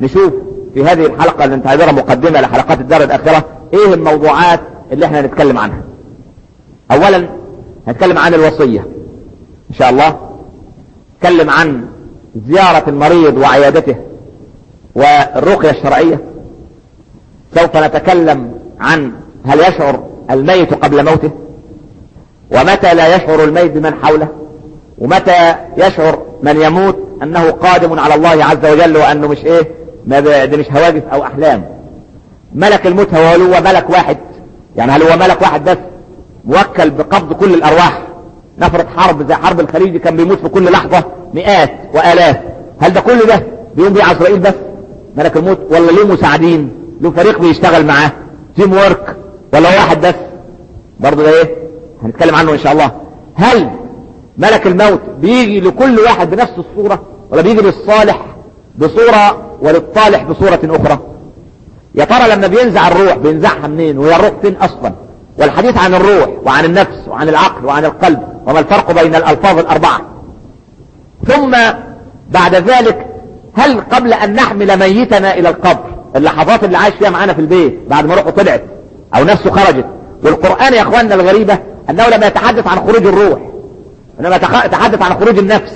نشوف في هذه الحلقة اللي نعتبرها مقدمة لحلقات الدار الآخرة ايه الموضوعات اللي احنا هنتكلم عنها. اولا هنتكلم عن الوصية ان شاء الله، نتكلم عن زيارة المريض وعيادته والرقية الشرعية. سوف نتكلم عن هل يشعر الميت قبل موته، ومتى لا يشعر الميت بمن حوله، ومتى يشعر من يموت انه قادم على الله عز وجل وانه مش ايه، ده مش هواجس او احلام. ملك الموت هو ملك واحد، يعني هل هو ملك واحد بس موكل بقبض كل الارواح؟ نفرض حرب زي حرب الخليج كان بيموت في كل لحظة مئات والاف، هل ده كل ده بيقوم بيه عزرائيل بس ملك الموت، ولا له مساعدين، له فريق بيشتغل معاه، تيم وورك، ولا هو واحد بس؟ برضه ده ايه هنتكلم عنه ان شاء الله. هل ملك الموت بيجي لكل واحد بنفس الصورة، ولا بيجي للصالح بصورة وللطالح بصورة اخرى؟ يا ترى لما بينزع الروح بينزعها منين، وهي الروح فين اصلا؟ والحديث عن الروح وعن النفس وعن العقل وعن القلب، وما الفرق بين الالفاظ الاربعة. ثم بعد ذلك هل قبل ان نحمل ميتنا الى القبر، اللحظات اللي عايش فيها معانا في البيت بعد ما روحه طلعت او نفسه خرجت، والقرآن يا اخواننا الغريبة انه لما يتحدث عن خروج الروح، انما يتحدث عن خروج النفس.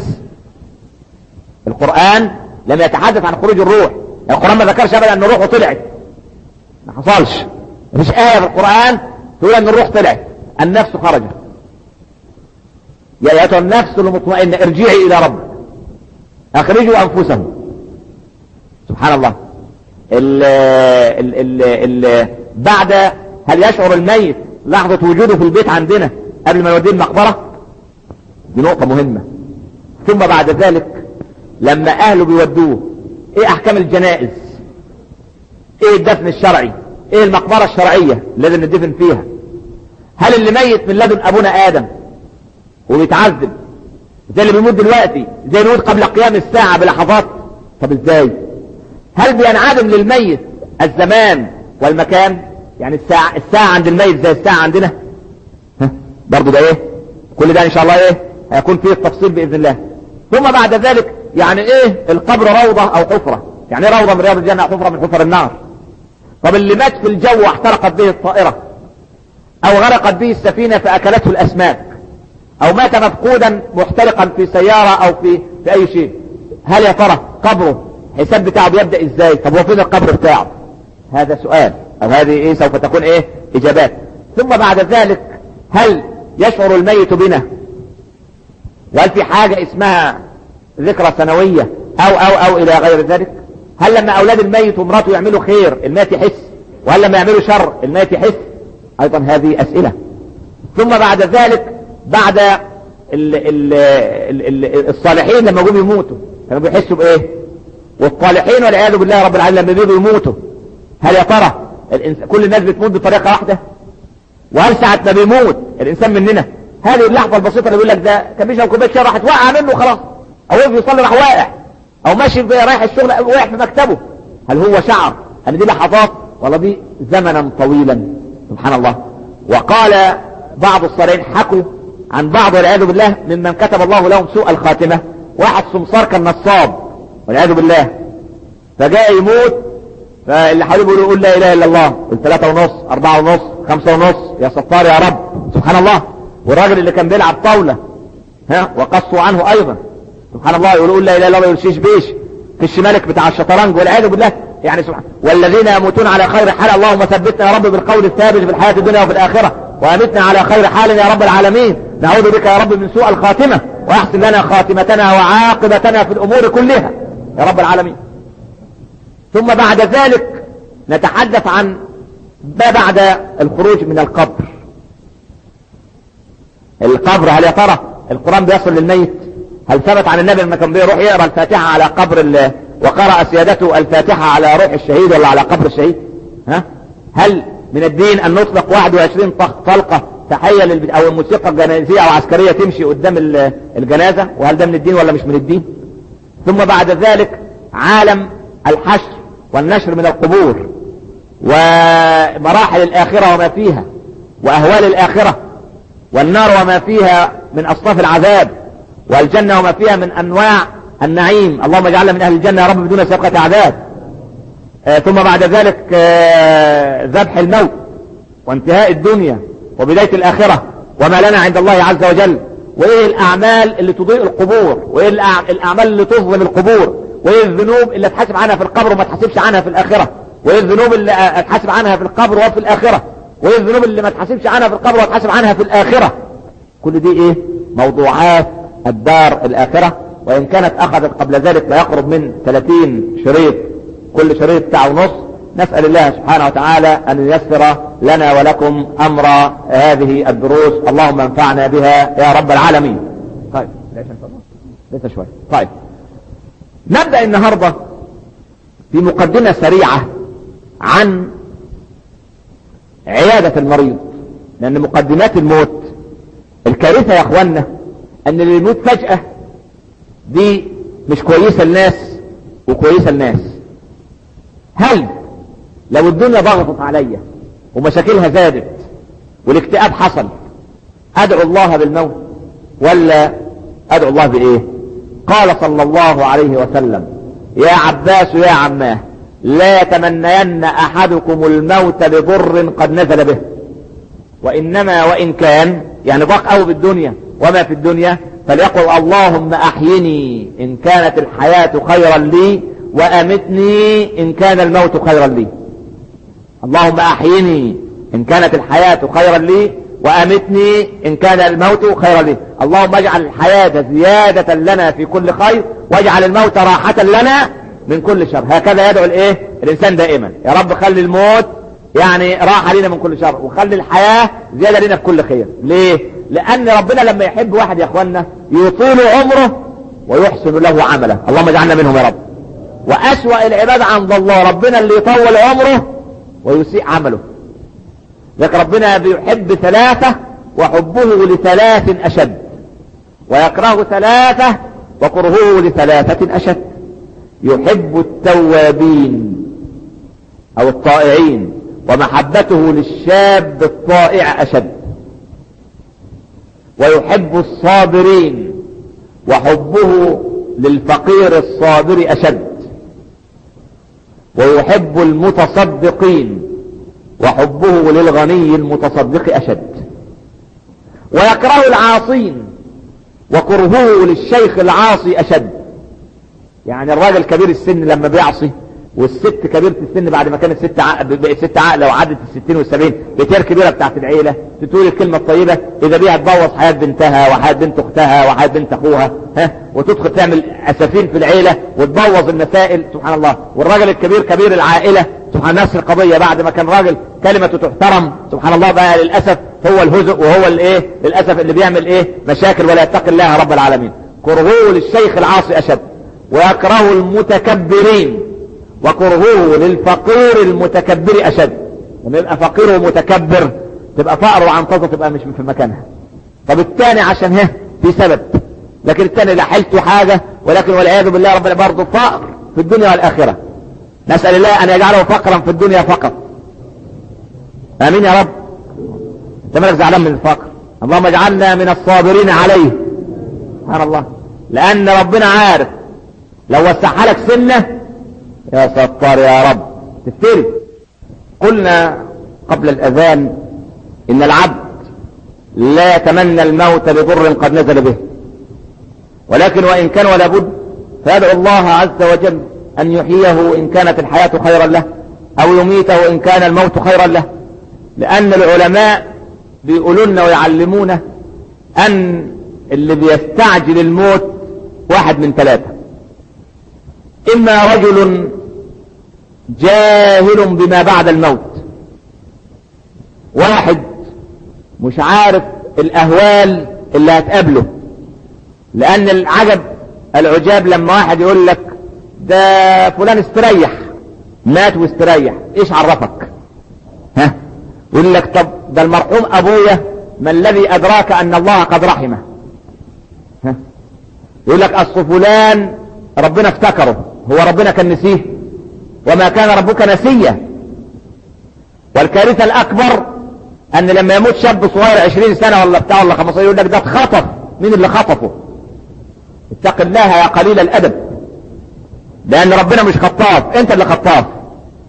القرآن لم يتحدث عن خروج الروح، القرآن ما ذكرش ابدا ان روحه طلعت، ما حصلش، مفيش آية في القرآن تقول ان الروح طلعت، النفس خرجت. يا ايتها النفس المطمئنة ارجعي الى ربك اخرجوا انفسهم. سبحان الله. بعد هل يشعر الميت لحظة وجوده في البيت عندنا قبل ما يوديه المقبرة؟ دي نقطة مهمة. ثم بعد ذلك لما اهله بيودوه ايه احكام الجنائز، ايه الدفن الشرعي، ايه المقبرة الشرعية اللي لازم ندفن فيها؟ هل اللي ميت من لدن ابونا ادم وبيتعذب زي اللي بيموت دلوقتي، زي اللي بيموت قبل قيام الساعة بلحظات؟ طب ازاي؟ هل بينعدم للميت الزمان والمكان؟ يعني الساعة عند الميت زي الساعة عندنا؟ برضو ده ايه؟ كل ده ان شاء الله ايه هيكون فيه التفصيل باذن الله. ثم بعد ذلك يعني ايه القبر، روضة او حفرة؟ يعني ايه روضة من رياض الجنة او حفرة من حفر النار؟ طب اللي مات في الجو واحترقت به الطائرة، او غرقت به السفينة فاكلته الاسماك، او مات مفقودا محترقا في سيارة او في اي شيء، هل يا ترى قبره الحساب بتاعه بيبدأ ازاي؟ طب هو فين القبر بتاعه؟ هذا سؤال، او هذه ايه سوف تكون ايه اجابات. ثم بعد ذلك هل يشعر الميت بنا؟ وهل في حاجة اسمها ذكرى سنوية او الى غير ذلك؟ هل لما اولاد الميت ومراته يعملوا خير الميت يحس، وهل لما يعملوا شر الميت يحس؟ ايضا هذه اسئلة. ثم بعد ذلك بعد الصالحين لما جم يموتوا كانوا بيحسوا بايه؟ والصالحين والعياذ بالله رب العالمين لما بيجوا يموتوا هل يا ترى كل الناس بتموت بطريقة واحدة؟ وهل ساعة ما بيموت الانسان مننا هذه اللحظة البسيطة اللي بيقول لك ده كان بيشرب كوباية شاي راحت وقع منه خلاص، او وقف يصلي راح واقع، او ماشي رايح الشغل وقع في مكتبه، هل هو شعر ان دي لحظات ولا دي زمنا طويلا؟ سبحان الله. وقال بعض الصالحين حكوا عن بعض والعياذ بالله ممن كتب الله لهم سوء الخاتمة، واحد سمسار كان نصاب والعياذ بالله، فجاء يموت فاللي حواليه بيقولوا قول لا اله الا الله، قل 3:30 4:30 5:30 يا ستار يا رب. سبحان الله. والراجل اللي كان بيلعب طاولة وقصوا عنه ايضا سبحان الله، يقولوا قول لا اله الا الله، يقول شيش بيش كش ملك بتاع الشطرنج والعياذ بالله. يعني سبحان، والذين يموتون على خير حال اللهم ثبتنا يا رب بالقول الثابت في الحياة الدنيا وفي الآخرة، وأمتنا على خير حال يا رب العالمين، نعوذ بك يا رب من سوء الخاتمة، وأحسن لنا خاتمتنا وعاقبتنا في الأمور كلها يا رب العالمين. ثم بعد ذلك نتحدث عن ما بعد الخروج من القبر. القبر هل يا ترى القرآن بيصل للميت؟ هل ثبت عن النبي لما كان بيروح يقرأ الفاتحة على قبر وقرأ سيادته الفاتحة على روح الشهيد ولا على قبر الشهيد؟ هل من الدين ان نطلق 21 طلقة تحية او الموسيقى الجنازية او عسكرية تمشي قدام الجنازة؟ وهل ده من الدين ولا مش من الدين؟ ثم بعد ذلك عالم الحشر والنشر من القبور، ومراحل الآخرة وما فيها، وأهوال الآخرة، والنار وما فيها من أصناف العذاب، والجنة وما فيها من أنواع النعيم. اللهم اجعلنا من أهل الجنة يا رب بدون سابقة عذاب. ثم بعد ذلك ذبح الموت وانتهاء الدنيا وبداية الآخرة وما لنا عند الله عز وجل، وايه الاعمال اللي تضيء القبور، وايه الاعمال اللي تظلم القبور، وايه الذنوب اللي اتحاسب عنها في القبر وما تحاسبش عنها في الآخرة، وايه الذنوب اللي اتحاسب عنها في القبر وفي الآخرة، وايه الذنوب اللي ما تحاسبش عنها في القبر وتحاسب عنها في الآخرة. كل دي ايه؟ موضوعات الدار الآخرة، وان كانت اخذت قبل ذلك لا يقرب من 30 شريط، كل شريط ساعة ونص. نسأل الله سبحانه وتعالى ان ييسر لنا ولكم امر هذه الدروس، اللهم انفعنا بها يا رب العالمين. طيب ليس شوية. طيب نبدأ النهاردة في مقدمة سريعة عن عيادة المريض، لان مقدمات الموت الكارثة يا اخوانا ان اللي يموت فجأة دي مش كويسة الناس وكويسة الناس. هل لو الدنيا ضغطت عليا ومشاكلها زادت والاكتئاب حصل ادعو الله بالموت ولا ادعو الله بايه؟ قال صلى الله عليه وسلم: يا عباس يا عماه لا يتمنين احدكم الموت لضر قد نزل به، وانما وان كان يعني ضاق قوي بالدنيا وما في الدنيا فليقل اللهم احيني ان كانت الحياة خيرا لي وامتني ان كان الموت خيرا لي. اللهم احيني ان كانت الحياة خيرا لي وامتني ان كان الموت خيرا لي. اللهم اجعل الحياة زيادة لنا في كل خير واجعل الموت راحة لنا من كل شر. هكذا يدعو الايه الانسان دائما: يا رب خلي الموت يعني راحة لنا من كل شر، وخلي الحياة زيادة لنا في كل خير. ليه؟ لان ربنا لما يحب واحد يا اخوانا يطيل عمره ويحسن له عمله. اللهم اجعلنا منهم يا رب. واسوأ العباد عند الله ربنا اللي يطول عمره ويسيء عمله. لكن ربنا بيحب ثلاثة وحبه لثلاث اشد، ويكره ثلاثة وكرهه لثلاثة اشد. يحب التوابين او الطائعين ومحبته للشاب الطائع اشد، ويحب الصابرين وحبه للفقير الصابر اشد، ويحب المتصدقين وحبه للغني المتصدق اشد، ويكره العاصين وكرهه للشيخ العاصي اشد. يعني الراجل كبير السن لما بيعصي والست كبيرة السن بعد ما كانت ست عاقلة وعدت 60 و70 بتير كبيرة بتاعت العيلة تقول الكلمة الطيبة إذا بيها تبوظ حياة بنتها وحياة بنت أختها وحياة بنت أخوها، وتدخل تعمل أسفين في العيلة وتبوظ المسائل سبحان الله. والراجل الكبير كبير العائلة سبحان نفس القضية، بعد ما كان راجل كلمته تحترم سبحان الله بقى للأسف هو الهزء وهو الايه للأسف اللي بيعمل ايه مشاكل ولا يتقي الله رب العالمين. كرهوه للشيخ العاصي أشد، ويكره المتكبرين وكرهوه للفقير المتكبر اشد. لما يبقى فقير ومتكبر تبقى فقر وعنطزه تبقى مش في مكانها. طب الثاني عشان في سبب، لكن الثاني لا حيلته حاجه ولكن والعياذ بالله ربنا برضه فقر في الدنيا والاخره. نسال الله ان يجعله فقرا في الدنيا فقط. امين يا رب. انت مالك زعلان من الفقر؟ اللهم اجعلنا من الصابرين عليه. سبحان الله. لان ربنا عارف لو وسعها لك سنه يا ستار يا رب تفتري. قلنا قبل الأذان إن العبد لا يتمنى الموت لضر قد نزل به، ولكن وإن كان ولا بد فيدعو الله عز وجل أن يحييه إن كانت الحياة خيرا له أو يميته إن كان الموت خيرا له. لأن العلماء بيقولون ويعلمون أن اللي بيستعجل الموت واحد من ثلاثة: إما رجل جاهل بما بعد الموت، واحد مش عارف الأهوال اللي هتقابله. لأن العجاب لما واحد يقول لك ده فلان استريح مات واستريح، إيش عرفك؟ يقول لك طب ده المرحوم أبويا ما الذي أدراك أن الله قد رحمه؟ يقول لك أصل فلان ربنا افتكره، هو ربنا كان نسيه؟ وما كان ربك نسيا. والكارثة الأكبر أن لما يموت شاب صغير 20 سنة ولا بتاع ولا 15 يقول لك ده اتخطف. مين اللي خطفه؟ اتق الله يا قليل الأدب، لأن ربنا مش خطاف، أنت اللي خطاف.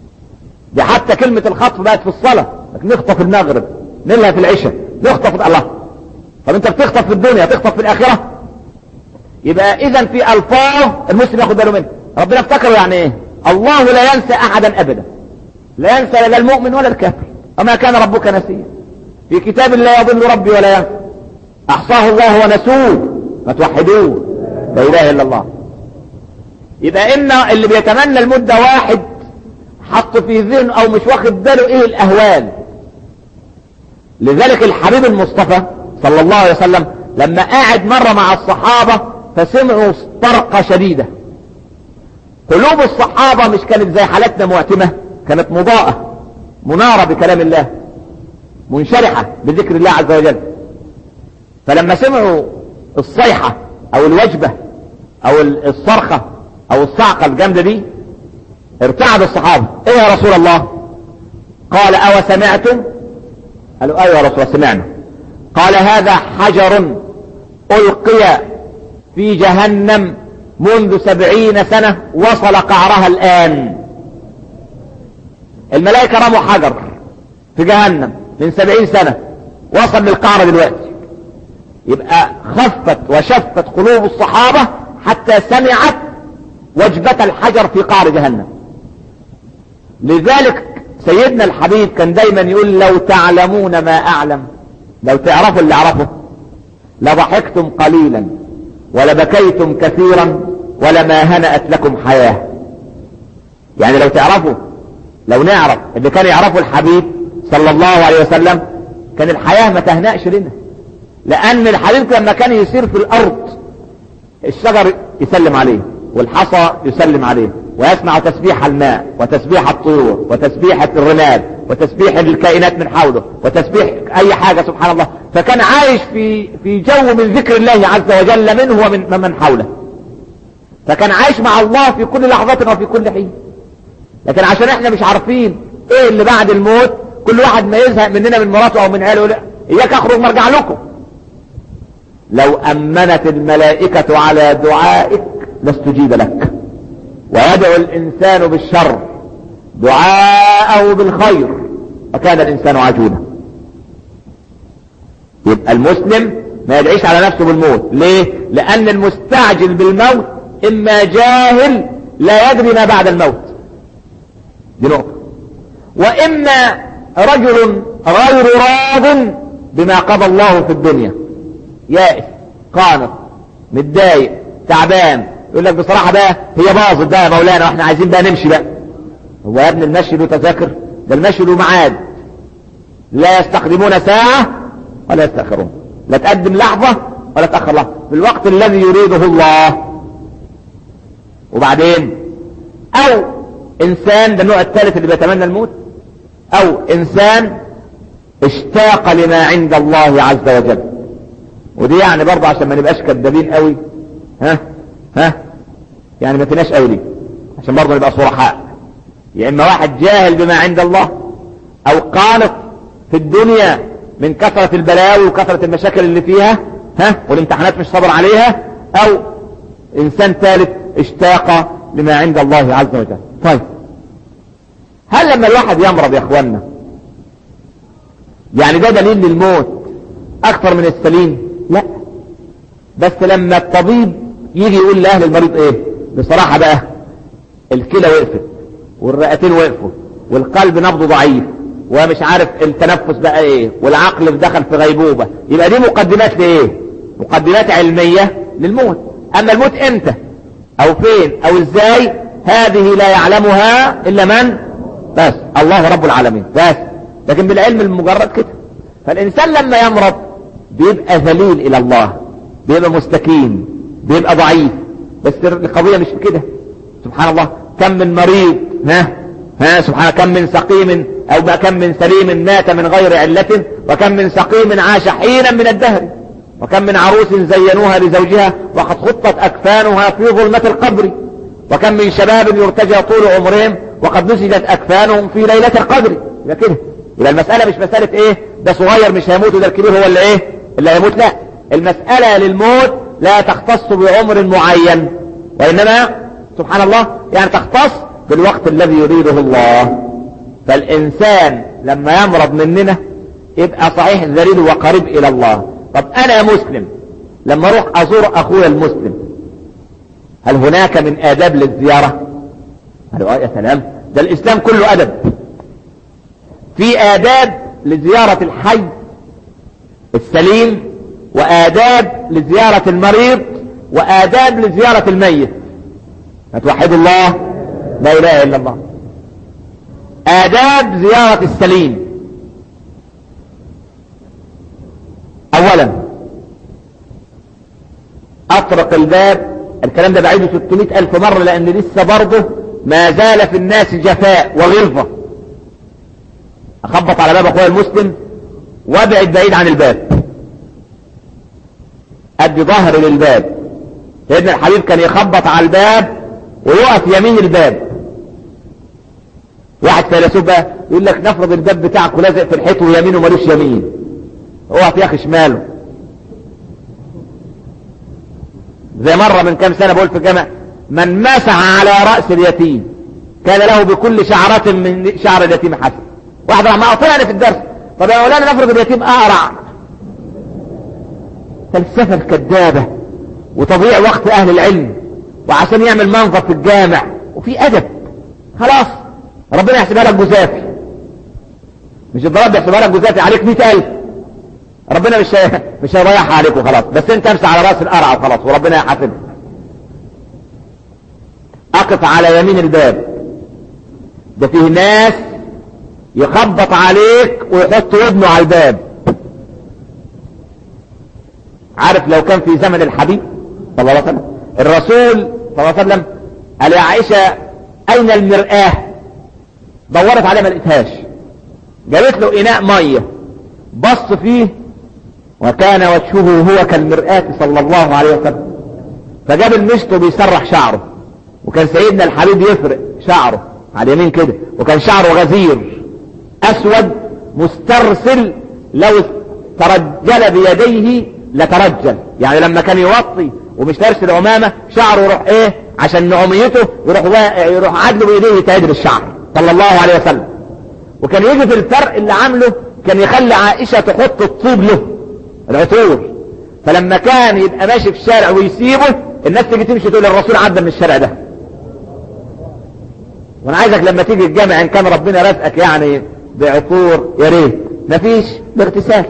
دي حتى كلمة الخطف بقت في الصلاة، نخطف المغرب، نلها في العشاء، نخطف الله. طب انت بتخطف في الدنيا، تخطف في الآخرة؟ يبقى اذا في الفاظ المسلم ياخد باله منها. ربنا افتكروا يعني ايه؟ الله لا ينسى احدا ابدا، لا ينسى لا المؤمن ولا الكافر، وما كان ربك نسيا، في كتاب لا يضل ربي ولا ينسى، احصاه الله ونسوه فتوحدوه لا اله الا الله. يبقى ان اللي بيتمنى المدة واحد حط في ذهنه او مش واخد باله ايه الاهوال. لذلك الحبيب المصطفى صلى الله عليه وسلم لما قاعد مرة مع الصحابة فسمعوا طرقة شديدة. قلوب الصحابة مش كانت زي حالتنا معتمة، كانت مضاءة منارة بكلام الله، منشرحة بذكر الله عز وجل. فلما سمعوا الصيحة او الوجبة او الصرخة او الصعقة الجامدة دي ارتعد الصحابة. ايه يا رسول الله؟ قال او سمعتم؟ قالوا ايوه يا رسول الله سمعنا. قال هذا حجر القي في جهنم منذ 70 سنة وصل قعرها الان. الملائكة رموا حجر في جهنم من 70 سنة وصل للقعر دلوقتي. يبقى خفت وشفت قلوب الصحابة حتى سمعت وجبة الحجر في قعر جهنم. لذلك سيدنا الحبيب كان دايما يقول لو تعلمون ما اعلم، لو تعرفوا اللي اعرفه لضحكتم قليلا ولبكيتم كثيرا ولما هنأت لكم حياة. يعني لو تعرفوا، لو نعرف اللي كان يعرفه الحبيب صلى الله عليه وسلم كان الحياة ما تهنأش لنا. لان الحبيب لما كان يسير في الارض الشجر يسلم عليه والحصى يسلم عليه ويسمع تسبيح الماء وتسبيح الطيور وتسبيح الرمال وتسبيح الكائنات من حوله وتسبيح اي حاجة سبحان الله. فكان عايش في جو من ذكر الله عز وجل منه ومن حوله. فكان عايش مع الله في كل لحظة وفي كل حين. لكن عشان احنا مش عارفين ايه اللي بعد الموت، كل واحد ما يزهق مننا من مراته او من عياله يقول اياك اخرج مرجع لكم. لو امنت الملائكة على دعائك لاستجيب لك، ويدعو الانسان بالشر دعاءه بالخير وكان الانسان عجولا. يبقى المسلم ما يدعيش على نفسه بالموت. ليه؟ لان المستعجل بالموت اما جاهل لا يدري ما بعد الموت، دي نقطة، واما رجل غير راض بما قضى الله في الدنيا، يائس قانط متضايق تعبان، يقول لك بصراحة بقى هي باظت بقى يا مولانا واحنا عايزين بقى نمشي بقى. هو يا ابن المشي له تذاكر؟ ده المشي له ميعاد، لا يستخدمون ساعة ولا يستأخرون، لا تقدم لحظة ولا تأخر لحظة في الوقت الذي يريده الله. وبعدين او انسان، ده النوع الثالث اللي بيتمنى الموت، او انسان اشتاق لما عند الله عز وجل. ودي يعني برضه عشان ما نبقاش كدابين قوي، يعني ما فيناش قوي دي، عشان برضه نبقى صرحاء. يا اما واحد جاهل بما عند الله، او قانط في الدنيا من كثرة البلاوي وكثرة المشاكل اللي فيها والامتحانات مش صبر عليها، او انسان ثالث اشتاق لما عند الله عز وجل. طيب هل لما الواحد يمرض يا اخوانا يعني ده دليل للموت اكثر من السليم؟ لا، بس لما الطبيب يجي يقول لاهل المريض ايه بصراحة بقى الكلى وقفت والرئتين وقفوا والقلب نبضه ضعيف ومش عارف التنفس بقى ايه والعقل دخل في غيبوبة، يبقى دي مقدمات لايه؟ مقدمات علمية للموت. اما الموت امتى او فين او ازاي هذه لا يعلمها الا من؟ بس الله رب العالمين بس. لكن بالعلم المجرد كده. فالانسان لما يمرض بيبقى ذليل الى الله، بيبقى مستكين، بيبقى ضعيف. بس القضية مش كده. سبحان الله، كم من مريض سبحان، كم من سقيم او كم من سليم مات من غير علة، وكم من سقيم عاش حينا من الدهر، وكم من عروس زينوها لزوجها وقد خطت اكفانها في ظلمة القبر، وكم من شباب يرتجى طول عمرهم وقد نسجت اكفانهم في ليلة القدر. يبقى كده، يبقى المسألة مش مسألة ايه ده صغير مش هيموت وده الكبير هو اللي ايه اللي هيموت. لا، المسألة للموت لا تختص بعمر معين، وانما سبحان الله يعني تختص بالوقت الذي يريده الله. فالانسان لما يمرض مننا يبقى صحيح ذليل وقريب الى الله. طب انا يا مسلم لما اروح ازور اخويا المسلم هل هناك من اداب للزيارة؟ قالوا يا سلام، ده الاسلام كله ادب. في آداب لزيارة الحي السليم، وآداب لزيارة المريض، وآداب لزيارة الميت. هتوحدوا الله، لا إله إلا الله. آداب زيارة السليم: أولا أطرق الباب. الكلام ده بعيده 600,000 مرة لأن لسه برضه ما زال في الناس جفاء وغلظة. اخبط على باب اخويا المسلم وابعد بعيد عن الباب، ادي ظهر للباب. سيدنا الحبيب كان يخبط على الباب ويقف يمين الباب. واحد فيلسوف بقى يقول لك نفرض الباب بتاعك لازق في الحيط ويمينه ملوش يمين، اقف يا اخي شماله. زي مرة من كام سنة بقول في الجامع: من مسح على رأس اليتيم كان له بكل شعرة من شعر اليتيم حسن. واحد راح مقاطعني في الدرس: طب يا مولانا نفرض اليتيم اقرع. فلسفة الكذابة وتضييع وقت اهل العلم وعشان يعمل منظر في الجامع. وفي ادب، خلاص ربنا يحسبها لك جزافي. مش الضرب يحسبها لك جزافي عليك 100,000، ربنا مش هيضيعها عليك وخلاص، بس انت امسح على راس القرع وخلاص وربنا يحاسبك. اقف على يمين الباب. ده فيه ناس يخبط عليك ويحط ودنه على الباب. عارف لو كان في زمن الحبيب صلى الله عليه وسلم، الرسول صلى الله عليه وسلم قال يا عائشة اين المرآة؟ دورت عليه ما لقيتهاش. جابت له اناء مية بص فيه وكان وجهه هو كالمرآة صلى الله عليه وسلم. فجاب المشط وبيسرح شعره، وكان سيدنا الحبيب يفرق شعره على اليمين كده، وكان شعره غزير اسود مسترسل، لو ترجل بيديه لترجل. يعني لما كان يوطي ومش ترسل عمامة شعره يروح ايه عشان نعوميته يروح عدله بايديه يتعدل الشعر صلى الله عليه وسلم. وكان يجي في الفرق اللي عامله كان يخلي عائشة تحط الطوب له العطور، فلما كان يبقى ماشي في الشارع ويسيبه الناس تيجي تمشي تقول الرسول عدى من الشارع ده. وانا عايزك لما تيجي الجامع ان كان ربنا رزقك يعني بعطور يا ريت، مفيش باغتسال.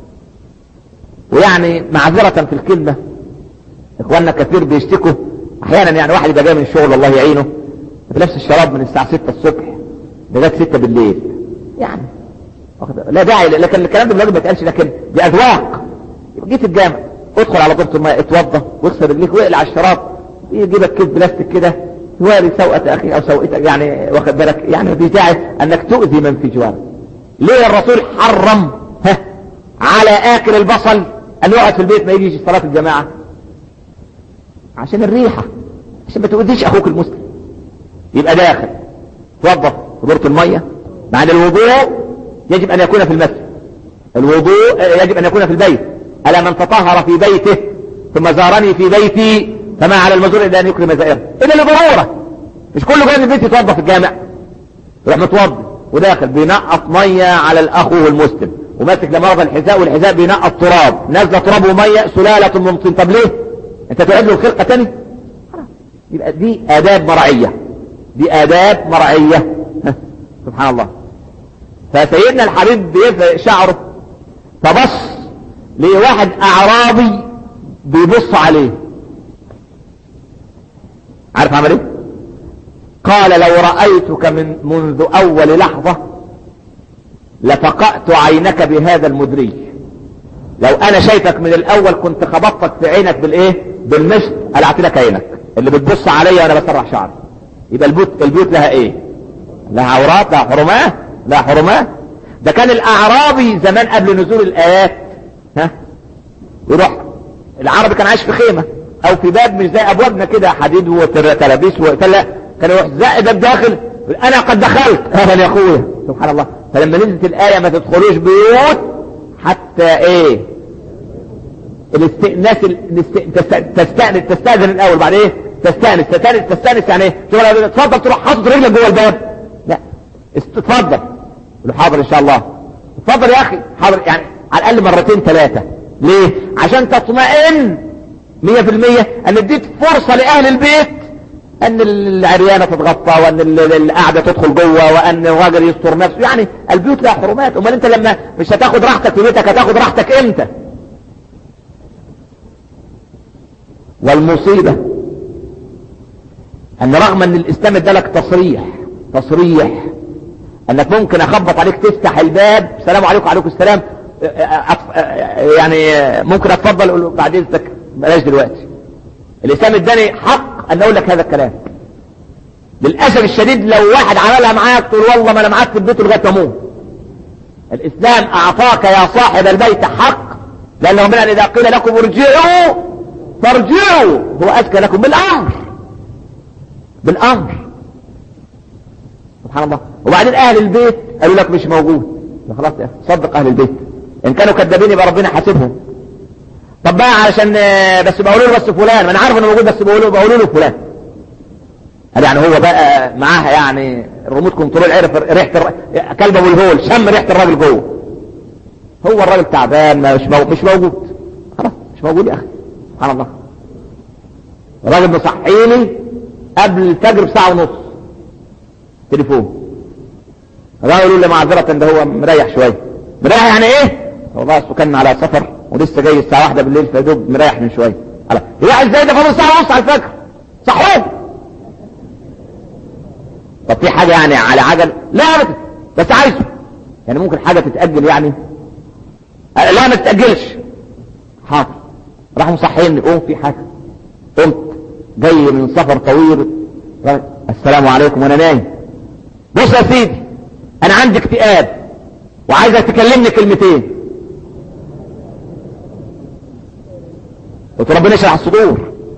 ويعني معذرة في الكلمة اخواننا كثير بيشتكوا احيانا، يعني واحد يبقى جاي من الشغل الله يعينه بنفس الشراب من الساعة 6 الصبح لغاية 6 بالليل، يعني لا داعي. لكن الكلام ده ما يتقالش، لكن دي اذواق. جيت الجامع ادخل على دورة الماء اتوضى واغسل رجليك واقلع الشراب، يجيبك كيس بلاستيك كده تواري سوءة اخي او سوءتك، يعني واخد بالك، يعني مفيش داعي انك تؤذي من في جوارك. ليه الرسول حرم على اكل البصل ان يقعد في البيت ما يجيش صلاة الجماعة؟ عشان الريحة، عشان ما تؤذيش اخوك المسلم. يبقى داخل توضى في دورة المية. بعد الوضوء يجب ان يكون في المسجد، الوضوء يجب ان يكون في البيت. الا من تطهر في بيته ثم زارني في بيتي فما على المزور الا ان يكرم زائره، الا لضروره. مش كله جاي من البيت يتوضى في الجامع، يروح متوضى وداخل بينقط ميه على الاخو المسلم وماسك لمرض الحذاء، والحذاء بينقط تراب، نازله تراب وميه سلاله من طين. طب ليه انت تعيد له الخلقه تاني؟ يبقى دي اداب مرعيه، دي اداب مرعيه. سبحان الله. فسيدنا الحبيب بيفرق شعره، فبص ليه واحد اعرابي بيبص عليه. عارف عمل ايه؟ قال لو رأيتك منذ اول لحظة لفقأت عينك بهذا المدري. لو انا شايفك من الاول كنت خبطتك في عينك بالايه؟ بالمشط، قلعت لك عينك اللي بتبص عليا وانا بسرح شعري. يبقى البيوت لها ايه؟ لها عورات، لها حرمات، لها حرمات. ده كان الاعرابي زمان قبل نزول الايات يروح العربي كان عايش في خيمة او في باب مش زي ابوابنا كده حديد وتلابيس وتلا، كان يروح زق باب داخل انا قد دخلت اهلا يا اخويا. سبحان الله. فلما نزلت الايه ما تدخلوش بيوت حتى ايه الاستئناس، تستأذن الاول بعد ايه تستأنس يعني ايه؟ اتفضل تروح حاطط رجلك جوه الباب؟ لا اتفضل له حاضر ان شاء الله. اتفضل يا اخي حاضر، يعني على الاقل مرتين ثلاثة. ليه؟ عشان تطمئن 100% ان اديت فرصة لاهل البيت ان العريانة تتغطى، وان القعدة تدخل جوه، وان الراجل يستر نفسه. يعني البيوت لها حرمات. امال انت لما مش هتاخد راحتك في بيتك هتاخد راحتك امتى؟ والمصيبة ان رغم ان الاسلام ادالك تصريح انك ممكن اخبط عليك تفتح الباب، السلام عليكم وعليكم السلام، يعني ممكن اتفضل اقول له بعد اذنك بلاش دلوقتي. الاسلام اداني حق ان اقول لك هذا الكلام. للاسف الشديد لو واحد عملها معاك تقول والله ما انا معاك في البيت لغايه ما اموت. الاسلام اعطاك يا صاحب البيت حق، لانه من اذا قيل لكم ارجعوا فارجعوا هو اذكى لكم بالامر. سبحان الله. وبعدين اهل البيت قالوا لك مش موجود، خلاص يا صدق اهل البيت، ان كانوا كذابين يبقى ربنا حاسبهم. طب بقى علشان بس بقولوا له بس فلان، ما انا عارف انه موجود بس بقولوا له فلان. قال يعني هو بقى معاها يعني الريموت كنترول، عرف ريحه كلب ابو الهول، شم ريحه الراجل جوه. هو الراجل تعبان مش موجود، خلاص مش موجود يا اخي. سبحان الله. الراجل مصحيني قبل الفجر بساعه ونص تليفون، الراجل يقول لي معذره ده هو مريح شويه. مريح يعني ايه؟ والله اصله كان على سفر ولسه جاي الساعه 1 بالليل فيدوب مريح من شويه. يروح ازاي ده فاضل ساعه ونص على الفجر؟ صحوه. طب في حاجه يعني على عجل؟ لا ابدا، بس عايزه يعني ممكن حاجه تتاجل يعني؟ لا ما تتاجلش. حاضر. راح مصحيني قوم في حاجه. قمت جاي من سفر طويل، السلام عليكم وانا نايم. بص يا سيدي انا عندي اكتئاب وعايزك تكلمني كلمتين. قلت ربنا يشرح الصدور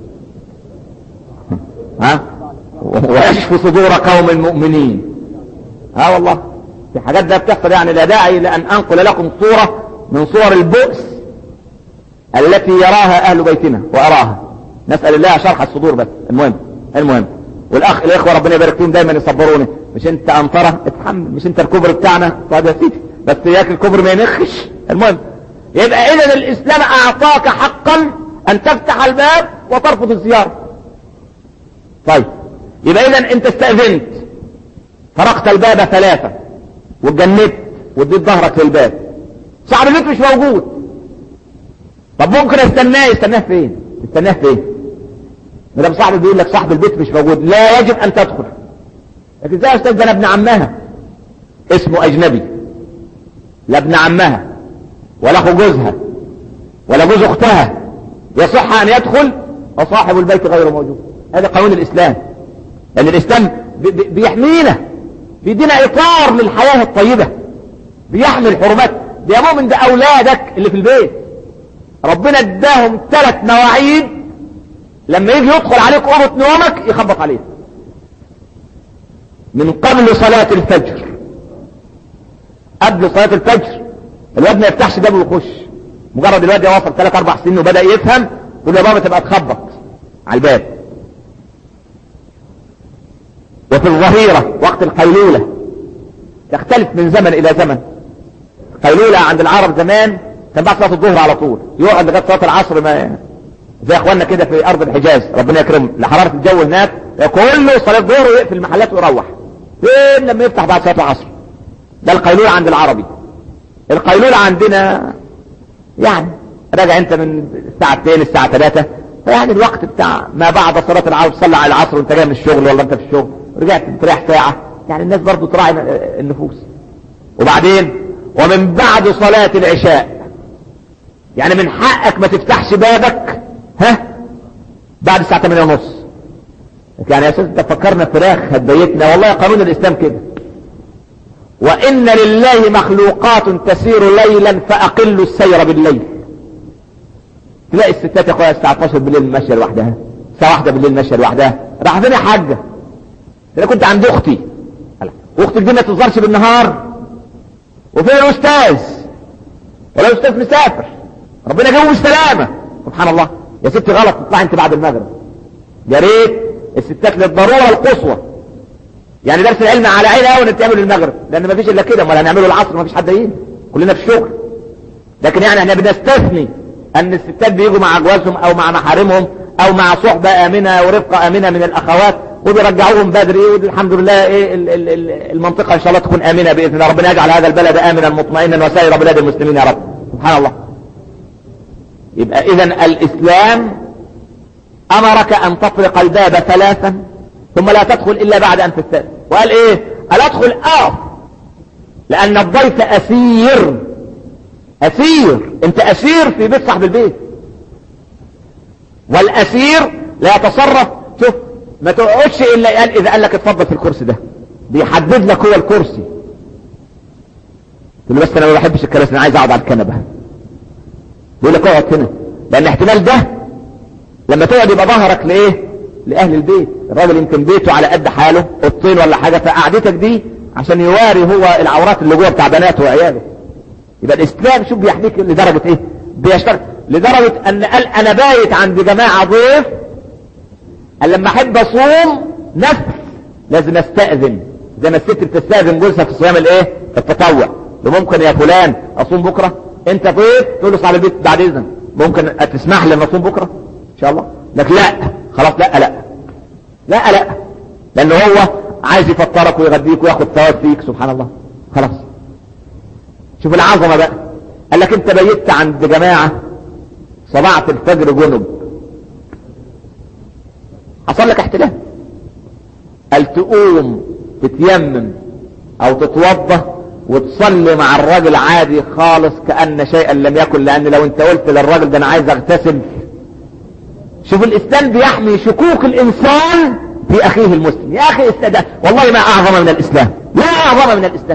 ويشفي صدور قوم مؤمنين. والله في حاجات ده بتحصل، يعني لا داعي لان انقل لكم صورة من صور البؤس التي يراها اهل بيتنا واراها. نسأل الله شرح الصدور. بس المهم الاخوة ربنا يبارك فيهم دايما يصبروني. مش انت انطرة اتحمل، مش انت الكبر بتاعنا. طيب يا سيدي بس اياك الكبر ما ينخش. المهم يبقى اذا الاسلام اعطاك حقا ان تفتح الباب وترفض الزيارة. طيب يبقى اذا انت استأذنت، طرقت الباب 3 واتجنبت واديت ظهرك للباب، صاحب البيت مش موجود. طب ممكن يستناه فين؟ مدام صاحب بيقول لك صاحب البيت مش موجود لا يجب ان تدخل. لكن ازاي يا استاذ ده انا ابن عمها، اسمه اجنبي، لا ابن عمها ولا اخو جوزها ولا جوز اختها، يصح ان يدخل وصاحب البيت غير موجود. هذا قانون الاسلام، لان الاسلام بيحمينا، بيدينا اطار للحياة الطيبة، بيحمي الحرمات. ده يا مؤمن ده اولادك اللي في البيت ربنا اداهم 3 مواعيد، لما يجي يدخل عليك اوضه نومك يخبط عليك من قبل صلاة الفجر. قبل صلاة الفجر الواد ما يفتحش بابه ويخش، مجرد الواد يوصل 3-4 سنين وبدأ يفهم تقول يا بابا تبقى تخبط على الباب. وفي الظهيرة وقت القيلولة تختلف من زمن الى زمن. قيلولة عند العرب زمان كان بعد صلاة الظهر على طول، يقعد لغاية صلاة العصر، ما زي اخواننا كده في ارض الحجاز ربنا يكرمهم، لحرارة الجو هناك كله صلاة الظهر ويقفل المحلات ويروح. فين لما يفتح بعد صلاة العصر؟ ده القيلولة عند العربي. القيلولة عندنا يعني راجع انت من الساعة 2 الساعة 3، فيعني الوقت بتاع ما بعد صلاة العصر، تصلي على العصر وانت جاي من الشغل ولا انت في الشغل رجعت تريح ساعة، يعني الناس برضو تراعي النفوس. وبعدين ومن بعد صلاة العشاء، يعني من حقك ما تفتحش بابك بعد الساعة 8:30. يعني يا استاذ انت فكرنا فراخ هتبيتنا، والله قانون الاسلام كده. وان لله مخلوقات تسير ليلا فاقلوا السير بالليل. تلاقي الستات يا اخويا الساعة 12 بالليل ماشية لوحدها، الساعة 1 بالليل ماشية لوحدها. راح فين يا حاجة؟ انا كنت عند اختي. اختك دي ما تظهرش بالنهار. وفين الاستاذ؟ ولا الاستاذ مسافر ربنا يجيبه بالسلامة. سبحان الله. يا ستي غلط تطلع انت بعد المغرب. يا ريت الستات للضرورة القصوى يعني درس العلم على عين اول نتعمل المغرب، لان ما فيش الا كده، ولا هنعمله العصر ما فيش حد يجي، كلنا في الشغل. لكن يعني احنا بنستثني ان الستات بيجوا مع جوازهم او مع محارمهم او مع صحبة امنة ورفقة امنة من الاخوات وبيرجعوهم بدري، والحمد لله ايه المنطقة ان شاء الله تكون امنة باذن الله. ربنا يجعل هذا البلد امنا مطمئنا وسائر بلاد المسلمين يا رب. سبحان الله. يبقى اذا الاسلام امرك ان تطرق الباب ثلاثا ثم لا تدخل الا بعد ان تستأذن. وقال ايه؟ قال ادخل لان الضيف اسير. انت اسير في بيت صاحب البيت، والاسير لا يتصرف. شوف ما تقعدش الا اذا قال لك اتفضل في الكرسي ده، بيحدد لك هو الكرسي. تقول له بس انا ما بحبش الكراسي، انا عايز اقعد على الكنبه. يقول لك اقعد هنا، لان احتمال ده لما تقعد يبقى ظهرك لايه؟ لاهل البيت. الراجل يمكن بيته على قد حاله، اوضتين ولا حاجه، فقعدتك دي عشان يواري هو العورات اللي جوه بتاع بناته وعياله. يبقى الاسلام شوف بيحميك لدرجه ايه؟ بيشترط لدرجه ان قال انا بايت عند جماعه ضيف، قال لما احب اصوم نفل لازم استاذن، زي ما الست بتستاذن جوزها في صيام الايه؟ التطوع. ممكن يا فلان اصوم بكره؟ انت ضيف تقول له صاحب البيت بعد اذن ممكن تسمح لي ان اصوم بكره ان شاء الله؟ لك لا، خلاص لا لانه هو عايز يفطرك ويغديك وياخد ثواب فيك. سبحان الله. خلاص. شوف العظمه بقى. قال لك انت بيت عند جماعه صبعت الفجر جنب، حصل لك احتلال، قال تقوم تتيمم او تتوضا وتصلي مع الراجل عادي خالص كأن شيئا لم يكن، لان لو انت قلت للراجل ده انا عايز اغتسل. شوف الاسلام بيحمي شكوك الانسان في اخيه المسلم. يا اخي ده والله ما اعظم من الاسلام، لا اعظم من الاسلام.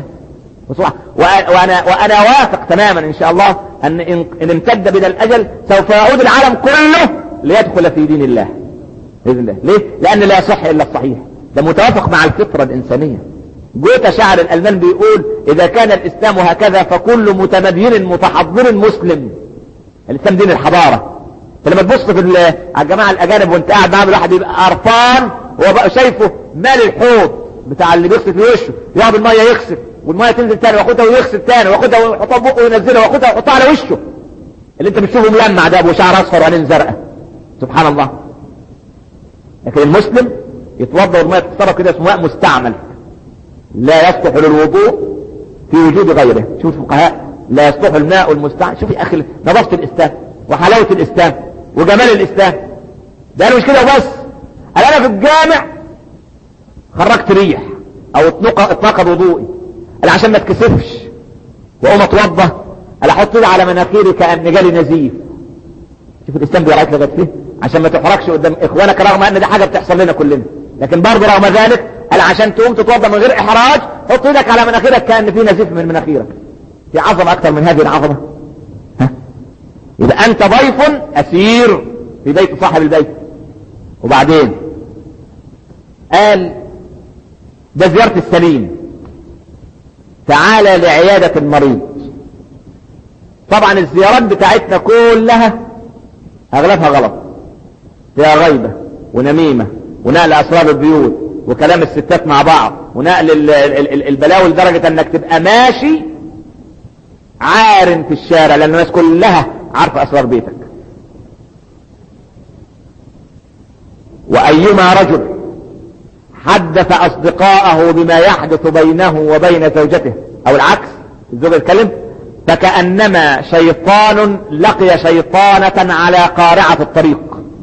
وانا واثق تماما ان شاء الله ان امتد بنا الاجل سوف يعود العالم كله ليدخل في دين الله باذن الله. ليه؟ لان لا يصح الا الصحيح، ده متوافق مع الفطره الانسانيه. جوتا شاعر الالمان بيقول اذا كان الاسلام هكذا فكل متمدين متحضر مسلم. الاسلام دين الحضاره. فلما تبص في على الجماعه الاجانب وانت قاعد معاهم الواحد يبقى قرفان، هو بقى شايفه مال الحوض بتاع اللي بيغسل في وشه، يقعد الميه يغسل والميه تنزل تاني وياخدها ويغسل تاني وياخدها ويحطها في بقه وينزلها وياخدها ويحطها على وشه، اللي انت بتشوفه ملمع ده ابو شعر اصفر وعينين زرقاء. سبحان الله. لكن المسلم يتوضا والميه تتصرف كده، اسمه ماء مستعمل لا يصلح للوضوء في وجود غيره. شوف الفقهاء لا يصلح الماء المستعمل. شوف يا اخي نظافه الاسلام وحلاوه الاسلام وجمال الاسلام. ده انا مش كده وبس، انا في الجامع خرجت ريح او اتنقض وضوئي، انا عشان ما اتكسفش واقوم اتوضا انا احط ايدي على مناخيري كان جالي نزيف. شوف الاسلام بيراعيك لغايه فين عشان ما تحرجش قدام اخوانك، رغم ان دي حاجه بتحصل لنا كلنا، لكن برضه رغم ذلك قال عشان تقوم تتوضا من غير احراج حط ايدك على مناخيرك كان في نزيف من مناخيرك. في عظمه اكتر من هذه العظمه؟ يبقى انت ضيف اسير في بيت صاحب البيت. وبعدين قال ده زيارة السليم، تعالى لعيادة المريض. طبعا الزيارات بتاعتنا كلها اغلبها غلط، فيها غيبة ونميمة ونقل اسرار البيوت وكلام الستات مع بعض ونقل البلاوي لدرجة انك تبقى ماشي عار في الشارع لان الناس كلها عارفة اسرار بيتك. وايما رجل حدث اصدقاءه بما يحدث بينه وبين زوجته او العكس، الزوج يتكلم، فكأنما شيطان لقي شيطانة على قارعة الطريق.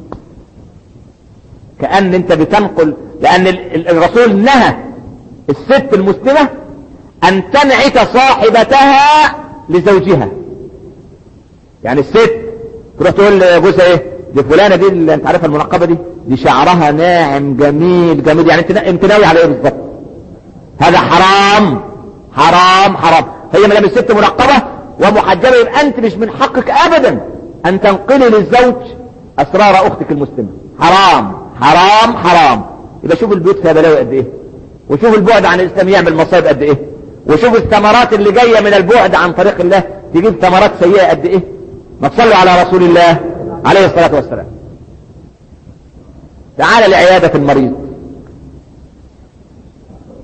كأن انت بتنقل، لان الرسول نهى الست المسلمة ان تنعت صاحبتها لزوجها. يعني الست تروح تقول لجوزها ايه دي فلانة دي اللي انت عارفها المنقبة دي شعرها ناعم جميل جميل، يعني انت ناوي على ايه بالظبط؟ هذا حرام حرام حرام. هي ما دام الست منقبة ومحجبة يبقى انت مش من حقك ابدا ان تنقلي للزوج اسرار اختك المسلمة. حرام حرام حرام. يبقى شوف البيوت فيها بلاوي قد ايه، وشوف البعد عن الاسلام يعمل مصايب قد ايه، وشوف الثمرات اللي جاية من البعد عن طريق الله تجيب ثمرات سيئة قد ايه. ما تصلوا على رسول الله عليه الصلاة والسلام. تعال لعيادة المريض.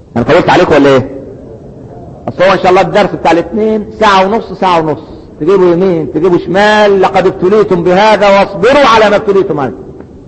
انا طولت عليكم ولا ايه؟ اصل هو ان شاء الله الدرس بتاع الاثنين ساعة ونص، ساعة ونص، تجيبوا يمين تجيبوا شمال، لقد ابتليتم بهذا واصبروا على ما ابتليتم عنه.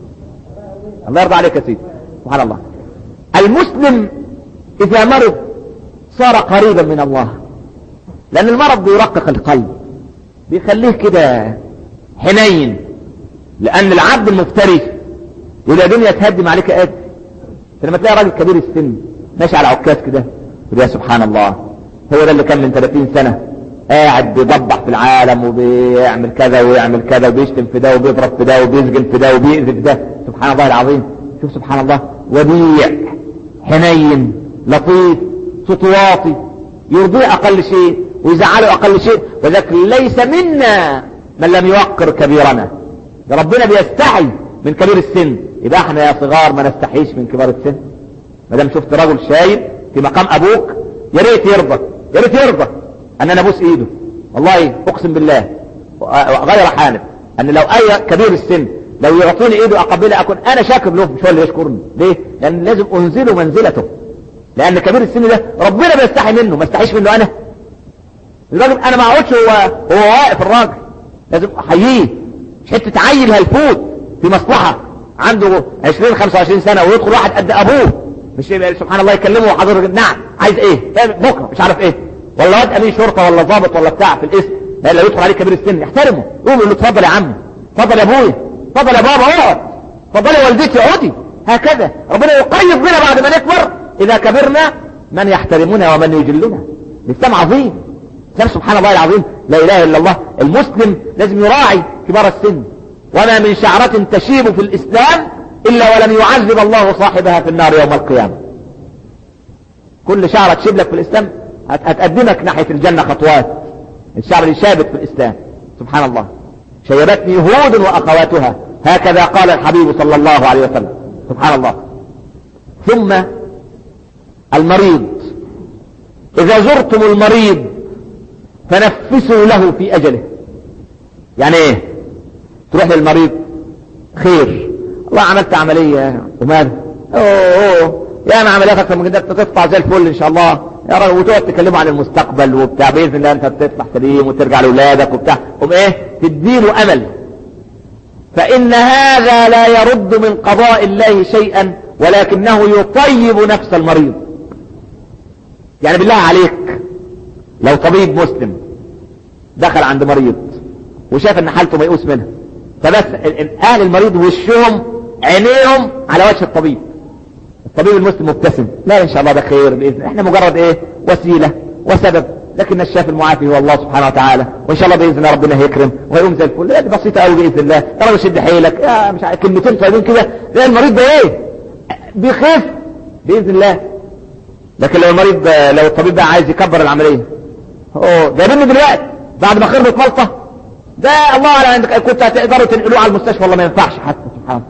الله يرضى عليك يا سيدي. سبحان الله. المسلم اذا مرض صار قريبا من الله، لان المرض بيرقق القلب، بيخليه كده حنين. لان العبد المفتري يقول يا دنيا تهدم عليك قد لما تلاقي راجل كبير السن ماشي على عكاز كده يا سبحان الله، هو ده اللي كان من 30 سنة قاعد بيضبح في العالم وبيعمل كذا ويعمل كذا وبيشتم في ده وبيضرب في ده وبيسجن في ده وبيأذي في ده. سبحان الله العظيم. شوف سبحان الله، وديع حنين لطيف صوت واطي، يرضيه اقل شيء ويزعله اقل شيء. وذلك ليس منا من لم يوقر كبيرنا، ده ربنا بيستحي من كبير السن. يبقى احنا يا صغار ما نستحيش من كبار السن. ما دام شفت رجل شايب في مقام ابوك يا ريت يرضى، يا ريت يرضى ان انا ابوس ايده. والله اقسم بالله غير حانف ان لو اي كبير السن لو يعطوني ايده اقبلها اكون انا شاكر له، مش هو اللي يشكرني. ليه؟ لان لازم انزله منزلته، لان كبير السن ده ربنا بيستحي منه، ما استحيش منه انا. الراجل انا ما اقعدش هو واقف، الراجل لازم احييه، مش حته عيل هيفوت في مصلحه عنده 20 25 سنه ويدخل واحد قد ابوه، مش سبحان الله يكلمه وحضرتك نعم عايز ايه بكره مش عارف ايه، ولا واد امين شرطه ولا ضابط ولا بتاع في الاسم، لا يدخل عليه كبير السن يحترمه، يقول له اتفضل يا عمي، اتفضل يا ابويا، اتفضل يا بابا اقعد، اتفضل يا والدتي اقعدي. هكذا ربنا يقيض بنا بعد ما نكبر اذا كبرنا من يحترمنا ومن يجلنا. الاسلام عظيم، الاسلام سبحان الله العظيم، لا اله الا الله. المسلم لازم يراعي كبار السن، وما من شعرة تشيب في الاسلام الا ولم يعذب الله صاحبها في النار يوم القيامة. كل شعرة تشيب لك في الاسلام هتقدمك ناحية الجنة خطوات. الشعر اللي شابت في الاسلام سبحان الله، شيبتني هود واخواتها، هكذا قال الحبيب صلى الله عليه وسلم. سبحان الله. ثم المريض، اذا زرتم المريض فنفسوا له في اجله. يعني ايه؟ تروح للمريض خير، والله عملت عملية وماذا اوه يا ما عمليات اكتر من كده تطلع زي الفل ان شاء الله يا راجل، وتقعد تكلموا عن المستقبل وبتاع، باذن الله انت تطلع سليم وترجع لاولادك وبتاع، ايه تديله امل. فان هذا لا يرد من قضاء الله شيئا، ولكنه يطيب نفس المريض. يعني بالله عليك لو طبيب مسلم دخل عند مريض وشاف ان حالته ميؤوس منها، فبس اهل المريض وشهم عينيهم على وجه الطبيب المسلم مبتسم، لا ان شاء الله ده خير باذن الله، احنا مجرد ايه وسيله وسبب، لكن الشافي المعافي هو الله سبحانه وتعالى، وان شاء الله باذن الله ربنا هيكرم وهيقوم زي الفل. دي بسيطه قوي باذن الله، يا راجل شد حيلك يا مش عارف كلمتين طيبين كده، لا المريض ده ايه بيخف باذن الله. لكن لو المريض لو الطبيب بقى عايز يكبر العمليه، جايبيني دلوقتي بعد ما خربت ملطه، ده الله على كنت هتقدروا تنقلوه على المستشفى والله ما ينفعش حتى. سبحان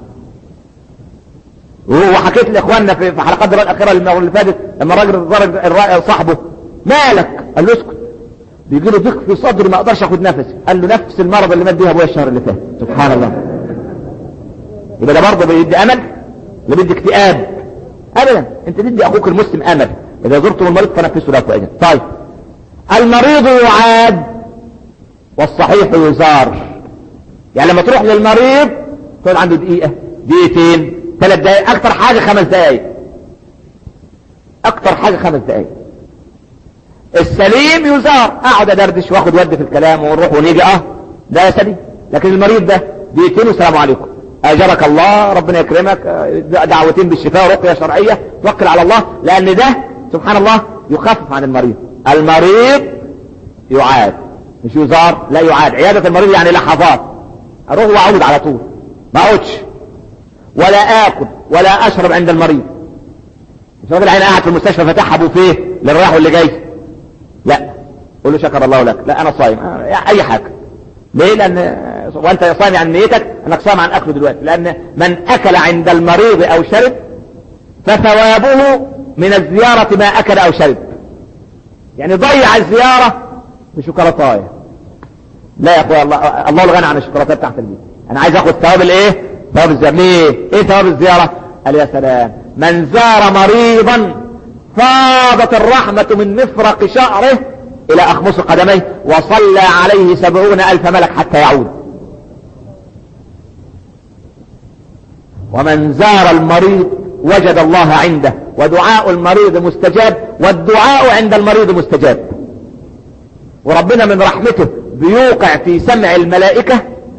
الله. وحكيت لاخواننا في حلقات الدراسه الاخيره اللي فاتت لما الراجل صاحبه مالك، قال له اسكت بيجي له ضيق في صدري ما اقدرش اخد نفسي، قال له نفس المرض اللي مات بيها ابويا الشهر اللي فات. سبحان الله. يبقى ده برضه بيدي امل ولا بيدي اكتئاب؟ ابدا، انت تدي اخوك المسلم امل. اذا زرتم المريض فنفسوا له فائده. طيب المريض يعاد والصحيح يزار. يعني لما تروح للمريض تقعد عنده دقيقة دقيقتين 3 دقائق، اكتر حاجة 5 دقائق، اكتر حاجة 5 دقائق. السليم يزار، اقعد ادردش واخد ود في الكلام ونروح ونيجي، ده سليم. لكن المريض ده دقيقتين والسلام عليكم، اجرك الله ربنا يكرمك، دعوتين بالشفاء ورقية شرعية، توكل على الله، لان ده سبحان الله يخفف عن المريض. المريض يعاد مش يزار، لا يعاد. عيادة المريض يعني لحظات، اروح واعود على طول، ما اقعدش ولا اكل ولا اشرب عند المريض. مش راجل عين قاعد في المستشفى فاتحها بوفيه للرايح واللي جاي، لا قول له شكر الله لك، لا انا صايم اي حاجه. ليه؟ لان وانت صايم يعني نيتك انك صايم عن اكله دلوقتي، لان من اكل عند المريض او شرب فثوابه من الزيارة ما اكل او شرب. يعني ضيع الزيارة بشوكولاتايه، لا يا اخويا الله الغني عن الشوكولاتات بتاعت البيت، انا عايز اخد ثواب الايه؟ ثواب الزيارة. ليه؟ ايه ثواب الزيارة؟ قال يا سلام، من زار مريضا فاضت الرحمة من مفرق شعره الى اخمص قدميه، وصلى عليه 70,000 ملك حتى يعود. ومن زار المريض وجد الله عنده، ودعاء المريض مستجاب، والدعاء عند المريض مستجاب. وربنا من رحمته بيوقع في سمع الملائكة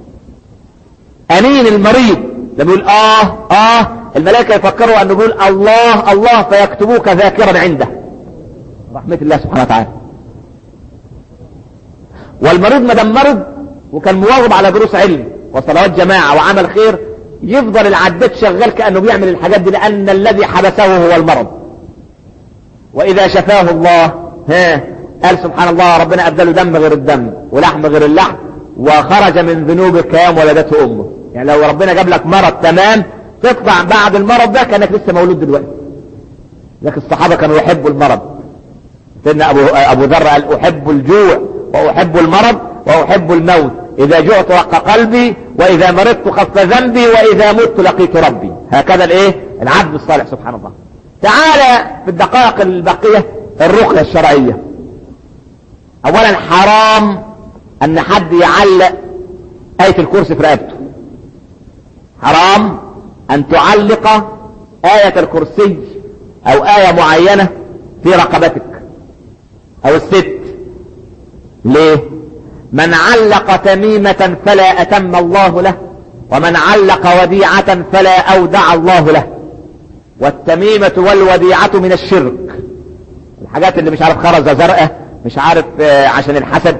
أنين المريض لما يقول الملائكة يفكروا أنه يقول الله الله فيكتبوك ذاكرا عنده. رحمة الله سبحانه وتعالى. والمريض ما دام مرض وكان مواظب على دروس علم وصلوات جماعة وعمل خير، يفضل العداد شغال كأنه بيعمل الحاجات دي، لأن الذي حبسه هو المرض. وإذا شفاه الله قال سبحان الله ربنا أبدله دم غير الدم ولحم غير اللحم، وخرج من ذنوبك كيوم ولدته أمه. يعني لو ربنا جاب لك مرض تمام، تطلع بعد المرض ده كأنك لسه مولود دلوقتي. لكن الصحابة كانوا يحبوا المرض. سيدنا أبو ذر قال أحب الجوع وأحب المرض وأحب الموت، إذا جعت رق قلبي، وإذا مرضت خف ذنبي، وإذا مت لقيت ربي. هكذا العبد الصالح سبحان الله. تعالى في الدقائق الباقية الرقية الشرعية. أولا حرام أن حد يعلق آية الكرسي في رقبته. حرام أن تعلق آية الكرسي أو آية معينة في رقبتك أو الست. ليه؟ من علق تميمة فلا أتم الله له، ومن علق وديعة فلا أودع الله له. والتميمة والوديعة من الشرك، الحاجات اللي مش عارف خرزة زرقاء، مش عارف عشان الحسد،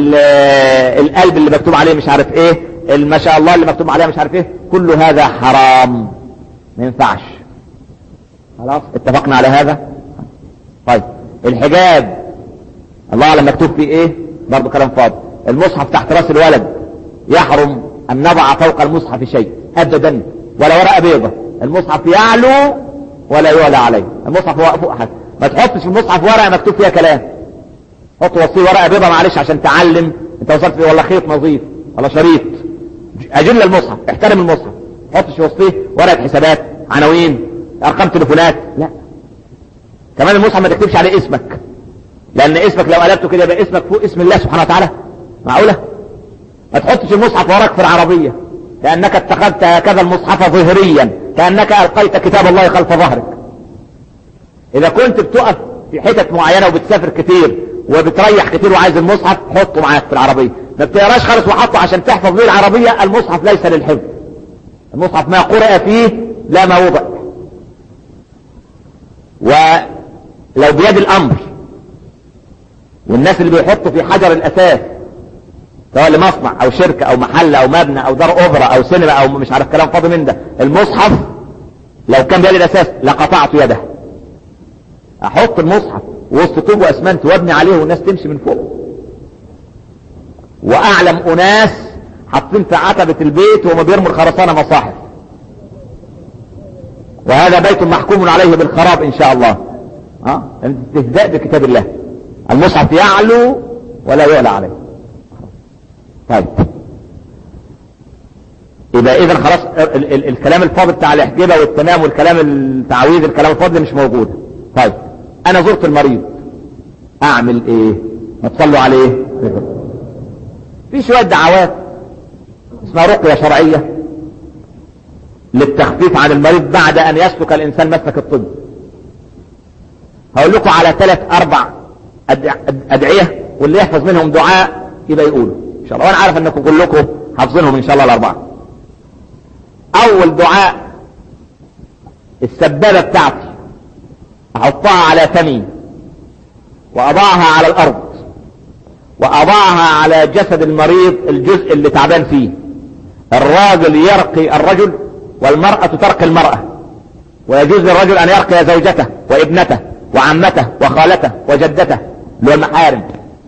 القلب اللي مكتوب عليه مش عارف ايه، ما شاء الله اللي مكتوب عليه مش عارف ايه، كل هذا حرام ما ينفعش. خلاص اتفقنا على هذا. طيب الحجاب الله اعلم مكتوب فيه ايه، برضو كلام فاضي. المصحف تحت راس الولد يحرم ان نضع فوق المصحف شيء ابدا، ولا ورقه بيضة. المصحف يعلو ولا يعلى عليه، المصحف هو فوق حد. ما تحطش في المصحف ورقه مكتوب فيها كلام، حط وصيه ورقه بيضة معلش عشان تعلم انت وصلت فيه، ولا خيط نظيف ولا شريط. اجل المصحف، احترم المصحف. ما تحطش وصيه ورقه حسابات، عناوين، ارقام تليفونات، لا. كمان المصحف ما تكتبش عليه اسمك، لان اسمك لو قلبته كده يبقى اسمك فوق اسم الله سبحانه وتعالى. معقوله؟ ما تحطش المصحف وراك في العربيه، كانك اتخذت هكذا المصحف ظهريا، كانك القيت كتاب الله خلف ظهرك. اذا كنت بتقف في حتت معينه وبتسافر كتير وبتريح كتير وعايز المصحف، حطه معاك في العربيه. ما بتقراش خالص وحطه عشان تحفظ بيه العربيه. المصحف ليس للحفظ، المصحف ما قرأ فيه لا ما وضع. ولو بيد الامر، والناس اللي بيحطوا في حجر الاساس سواء لمصنع او شركة او محل او مبنى او دار اوبرا او سينما او مش عارف كلام فاضي من ده، المصحف لو كان بيد الاساس لقطعت يده. احط المصحف وسط طوب واسمنت وابني عليه والناس تمشي من فوق. واعلم اناس حاطين في عتبة البيت وهم بيرموا الخرسانة مصاحف، وهذا بيت محكوم عليه بالخراب ان شاء الله. استهزاء بكتاب الله. المصحف يعلو ولا يعلى عليه. طيب يبقى اذا خلاص الكلام الفاضي بتاع الاحجبه والتمام والكلام التعويذ، الكلام الفاضي مش موجود. طيب انا زرت المريض، اعمل ايه؟ ما تصلوا عليه. في شويه دعوات اسمها رقيه شرعيه للتخفيف عن المريض بعد ان يسلك الانسان مسلك الطب. هقول لكم على 3-4 ادعيه، واللي يحفظ منهم دعاء يبقى يقوله ان شاء الله، وانا عارف انكم كلكم حافظينهم ان شاء الله الاربعه. اول دعاء، السبابه بتاعتي احطها على فمي واضعها على الارض واضعها على جسد المريض الجزء اللي تعبان فيه. الراجل يرقي الرجل والمرأة ترقي المرأة، ويجوز للرجل ان يرقي زوجته وابنته وعمته وخالته وجدته اللي هو المحارم،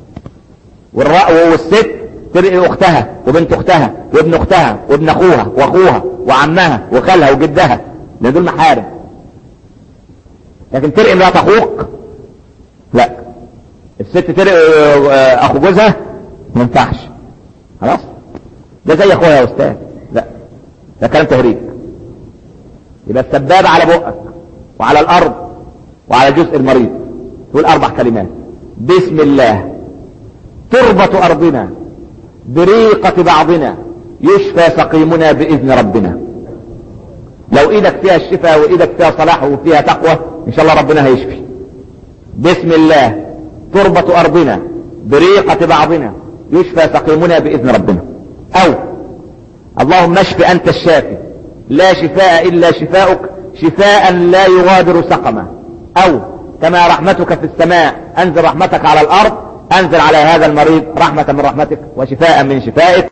والست ترقي اختها وبنت اختها وابن اختها وابن اخوها واخوها وعمها وخالها وجدها، لان دول محارم. لكن ترقي مرات اخوك لا، الست ترقي اخو جوزها ما ينفعش. خلاص ده زي اخوها يا استاذ، لا ده كلام تهريج. يبقى السبابة على بقك وعلى الارض وعلى جزء المريض تقول 4 كلمات: بسم الله تربة أرضنا بريقة بعضنا يشفى سقيمنا بإذن ربنا. لو ايدك فيها الشفاء وايدك فيها صلاح وفيها تقوى ان شاء الله ربنا هيشفي. بسم الله تربة أرضنا بريقة بعضنا يشفى سقيمنا بإذن ربنا. أو اللهم اشف أنت الشافي لا شفاء إلا شفاؤك شفاء لا يغادر سقما. أو كما رحمتك في السماء أنزل رحمتك على الأرض، أنزل على هذا المريض رحمة من رحمتك وشفاء من شفائك.